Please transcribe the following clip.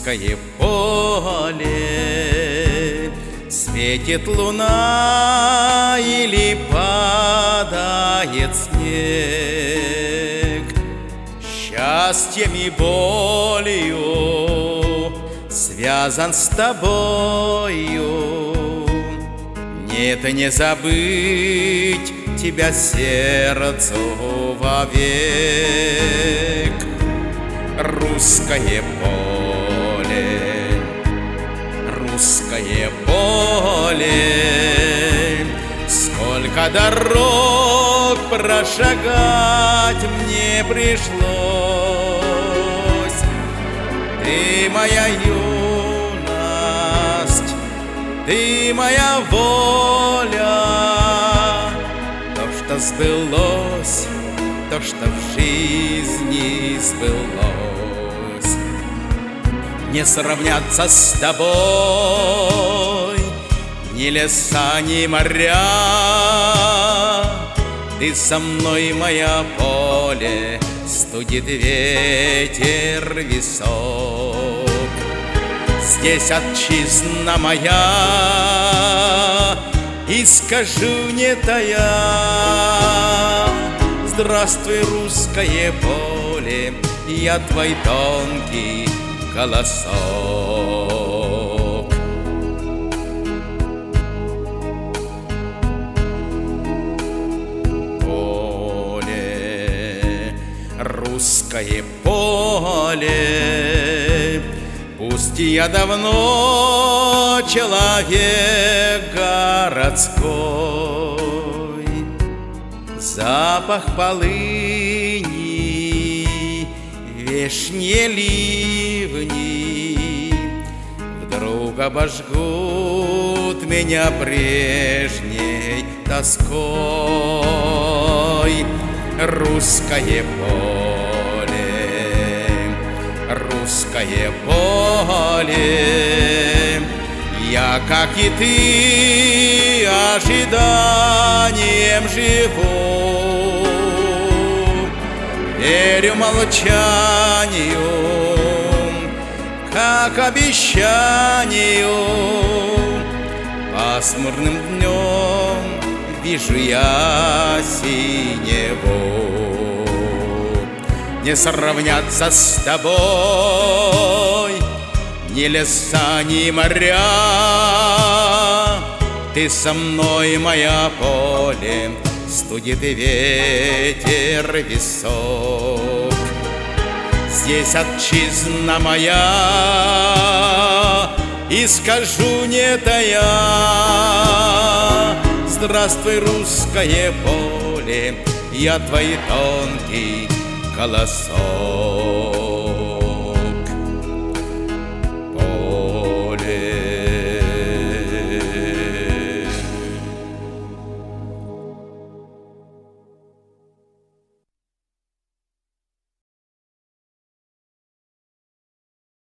русское поле. Светит луна или падает снег, счастьем и болью связан с тобою. Нет, не забыть тебя сердцу вовек. Русское поле, русское поле, сколько дорог прошагать мне пришлось. Ты моя юность, ты моя воля, то, что сбылось, то, что в жизни сбылось. Не сравняться с тобой ни леса, ни моря. Ты со мной, моя поле, студит ветер висок. Здесь отчизна моя, и скажу не тая: здравствуй, русское поле, я твой тонкий голосок. Поле, русское поле, пусть я давно человек городской, запах полыни, вешние ливни вдруг обожгут меня прежней тоской. Русское поле, русское поле, я, как и ты, ожиданием живу. Верю молчанию, как обещанию. Пасмурным днем вижу я синеву. Не сравняться с тобой ни леса, ни моря. Ты со мной, моя поле, студит ветер висок. Здесь отчизна моя, и скажу не тая: здравствуй, русское поле, я твой тонкий голосок.